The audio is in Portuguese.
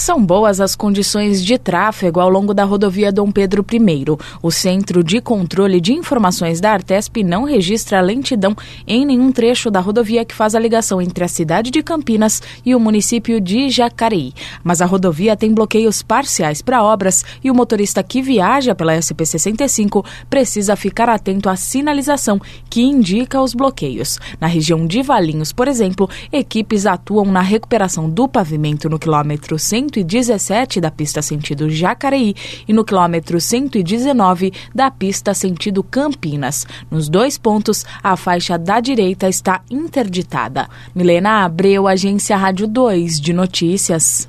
São boas as condições de tráfego ao longo da rodovia Dom Pedro I. O Centro de Controle de Informações da Artesp não registra lentidão em nenhum trecho da rodovia que faz a ligação entre a cidade de Campinas e o município de Jacareí. Mas a rodovia tem bloqueios parciais para obras e o motorista que viaja pela SP-65 precisa ficar atento à sinalização que indica os bloqueios. Na região de Valinhos, por exemplo, equipes atuam na recuperação do pavimento no quilômetro 117 da pista sentido Jacareí e no quilômetro 119 da pista sentido Campinas. Nos dois pontos, a faixa da direita está interditada. Milena Abreu, Agência Rádio 2 de Notícias.